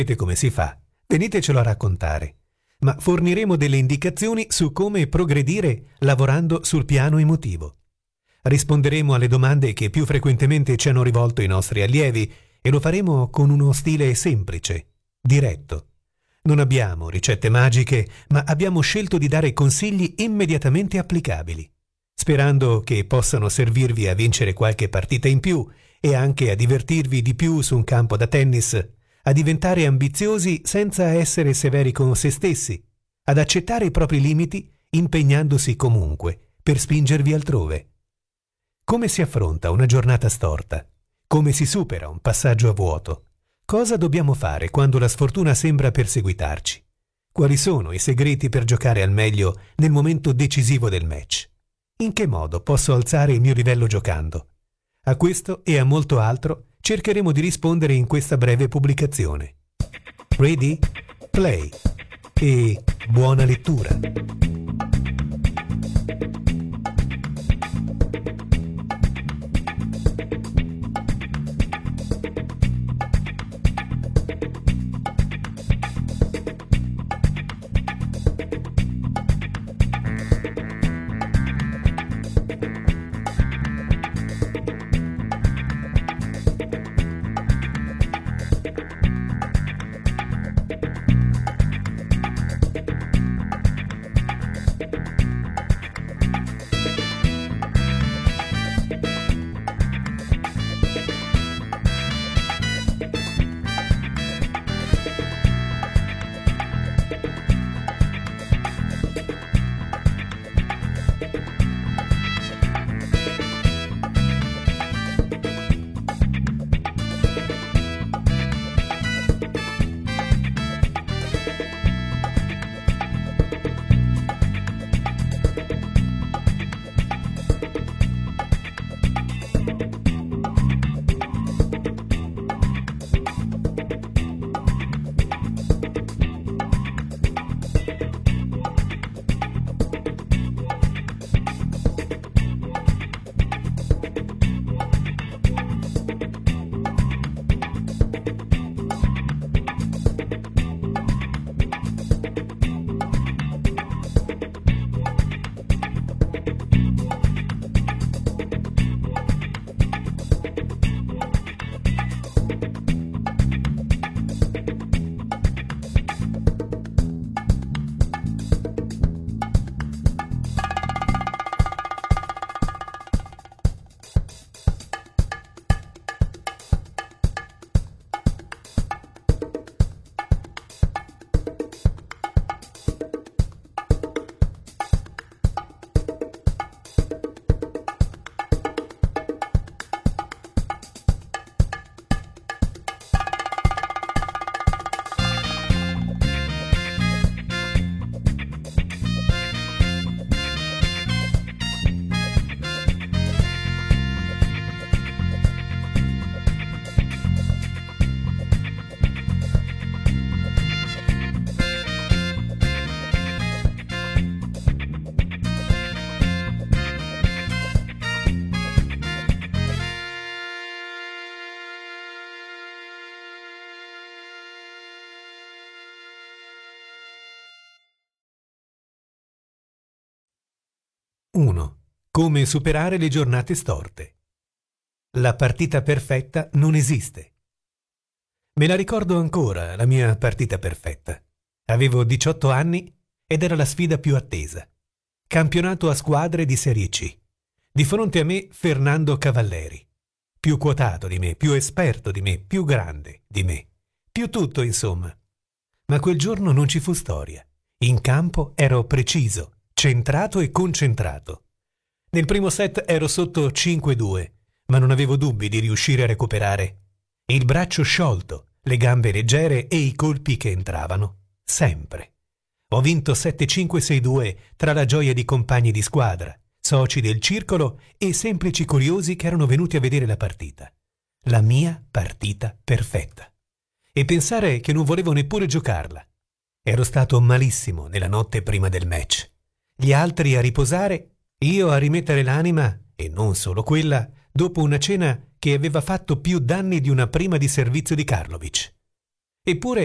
come si fa, venitecelo a raccontare. Ma forniremo delle indicazioni su come progredire lavorando sul piano emotivo. Risponderemo alle domande che più frequentemente ci hanno rivolto i nostri allievi e lo faremo con uno stile semplice, diretto. Non abbiamo ricette magiche, ma abbiamo scelto di dare consigli immediatamente applicabili, sperando che possano servirvi a vincere qualche partita in più e anche a divertirvi di più su un campo da tennis, a diventare ambiziosi senza essere severi con se stessi, ad accettare i propri limiti impegnandosi comunque per spingervi altrove. Come si affronta una giornata storta? Come si supera un passaggio a vuoto? Cosa dobbiamo fare quando la sfortuna sembra perseguitarci? Quali sono i segreti per giocare al meglio nel momento decisivo del match? In che modo posso alzare il mio livello giocando? A questo e a molto altro cercheremo di rispondere in questa breve pubblicazione. Ready? Play! E buona lettura! Uno. Come superare le giornate storte. La partita perfetta non esiste. Me la ricordo ancora, la mia partita perfetta. Avevo 18 anni ed era la sfida più attesa. Campionato a squadre di Serie C. Di fronte a me Fernando Cavalleri. Più quotato di me, più esperto di me, più grande di me. Più tutto, insomma. Ma quel giorno non ci fu storia. In campo ero preciso, centrato e concentrato. Nel primo set ero sotto 5-2, ma non avevo dubbi di riuscire a recuperare. Il braccio sciolto, le gambe leggere e i colpi che entravano. Sempre. Ho vinto 7-5-6-2 tra la gioia di compagni di squadra, soci del circolo e semplici curiosi che erano venuti a vedere la partita. La mia partita perfetta. E pensare che non volevo neppure giocarla. Ero stato malissimo nella notte prima del match. Gli altri a riposare, io a rimettere l'anima, e non solo quella, dopo una cena che aveva fatto più danni di una prima di servizio di Karlovic. Eppure